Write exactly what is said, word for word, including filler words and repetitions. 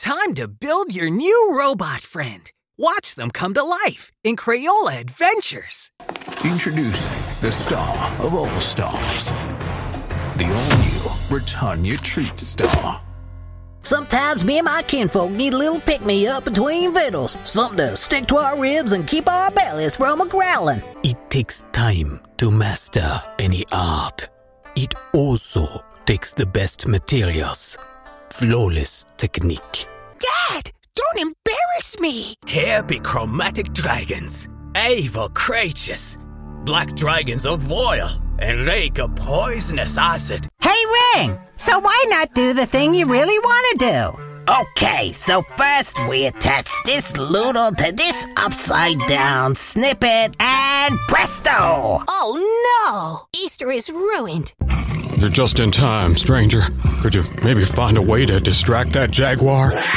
time to build your new robot friend. Watch them come to life in Crayola Adventures. Introducing the star of all stars, the all-new Britannia Treat Star. Sometimes me and my kinfolk need a little pick-me-up between vittles. Something to stick to our ribs and keep our bellies from a-growling. It takes time to master any art. It also takes the best materials. Flawless technique. Dad, don't embarrass me. Here be chromatic dragons, evil creatures, black dragons of oil, and lake of poisonous acid. Hey, Ring, so why not do the thing you really want to do? Okay, so first we attach this loodle to this upside-down snippet, and presto! Oh no! Easter is ruined. You're just in time, stranger. Could you maybe find a way to distract that jaguar?